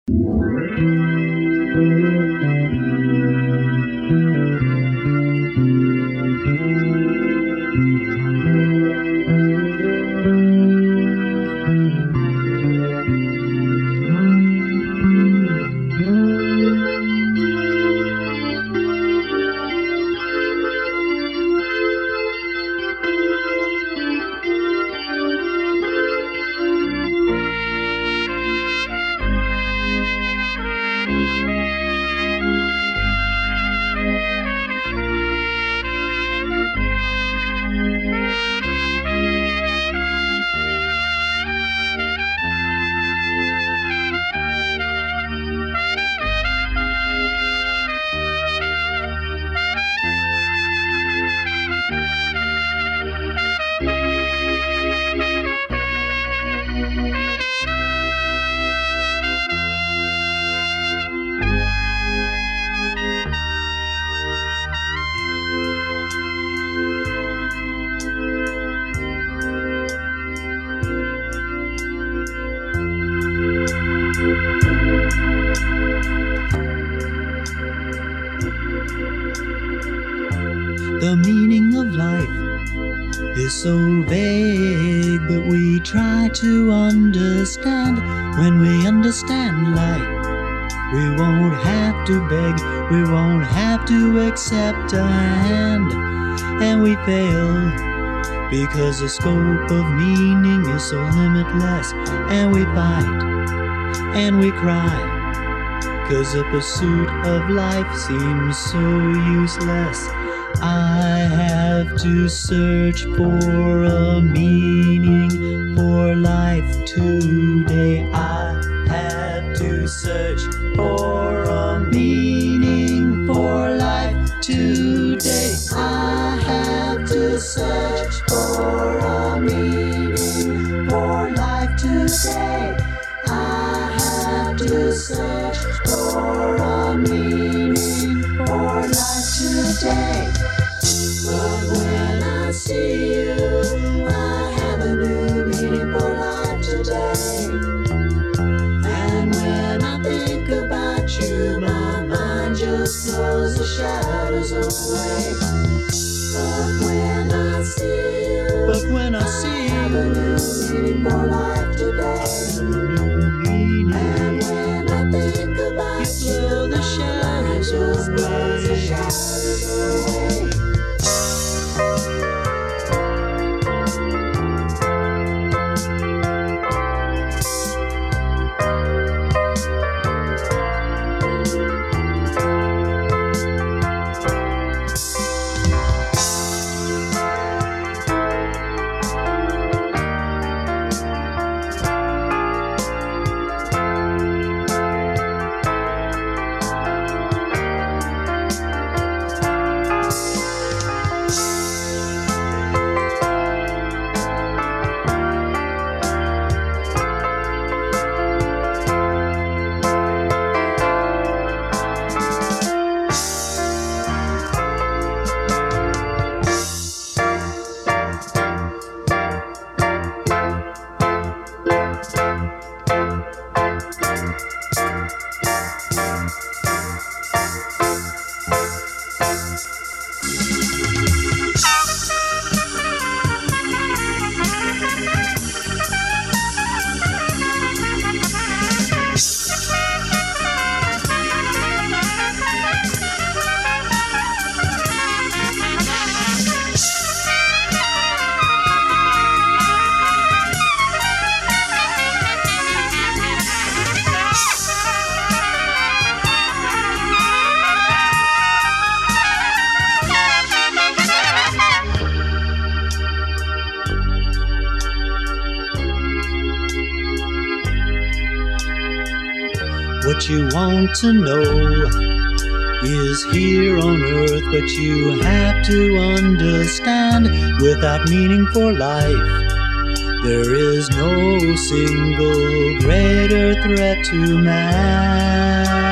The meaning of life is so vague, but we try to understand. When we understand life, we won't have to beg, we won't have to accept a hand. And we fail because the scope of meaning is so limitless. And we fight and we cry, 'cause the pursuit of life seems so useless. I have to search for a meaning for life today. I have to search for a meaning for life today. I have to search for a meaning for life today. I have to search for a meaning for life today. But when I see you, I have a new meaning for life today. And when I think about you, my mind just blows the shadows away. But when I see you, I have a new meaning for life today. And when I think about you, the shadows just blows the shadows away. What you want to know is here on earth, but you have to understand, without meaning for life, there is no single greater threat to man.